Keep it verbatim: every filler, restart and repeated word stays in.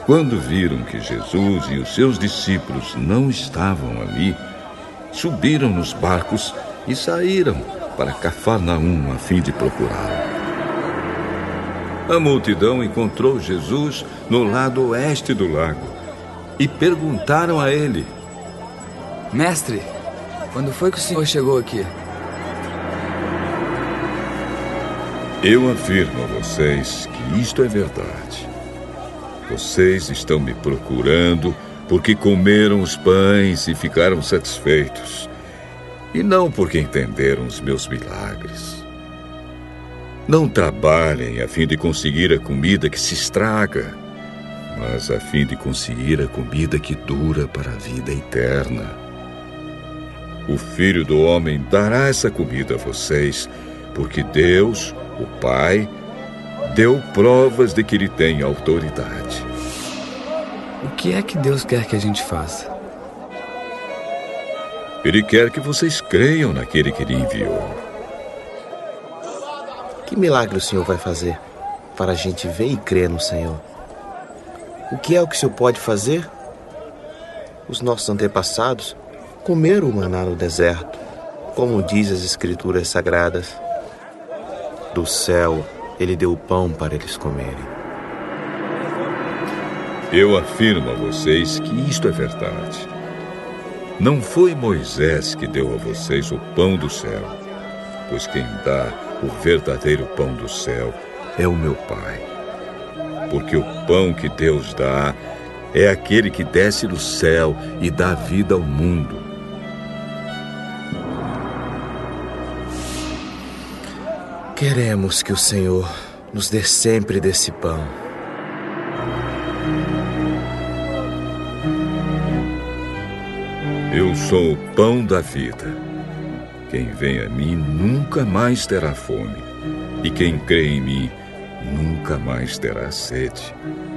Quando viram que Jesus e os seus discípulos não estavam ali, subiram nos barcos e saíram para Cafarnaum a fim de procurá-lo. A multidão encontrou Jesus no lado oeste do lago e perguntaram a ele: Mestre, quando foi que o senhor chegou aqui? Eu afirmo a vocês que isto é verdade. Vocês estão me procurando porque comeram os pães e ficaram satisfeitos, e não porque entenderam os meus milagres. Não trabalhem a fim de conseguir a comida que se estraga, mas a fim de conseguir a comida que dura para a vida eterna. O Filho do Homem dará essa comida a vocês, porque Deus, o Pai, deu provas de que ele tem autoridade. O que é que Deus quer que a gente faça? Ele quer que vocês creiam naquele que ele enviou. Que milagre o Senhor vai fazer para a gente ver e crer no Senhor? O que é o que o Senhor pode fazer? Os nossos antepassados comeram o maná no deserto, como diz as Escrituras Sagradas. Do céu, ele deu o pão para eles comerem. Eu afirmo a vocês que isto é verdade. Não foi Moisés que deu a vocês o pão do céu, pois quem dá o verdadeiro pão do céu é o meu Pai. Porque o pão que Deus dá é aquele que desce do céu e dá vida ao mundo. Queremos que o Senhor nos dê sempre desse pão. Eu sou o pão da vida. Quem vem a mim nunca mais terá fome, e quem crê em mim nunca mais terá sede.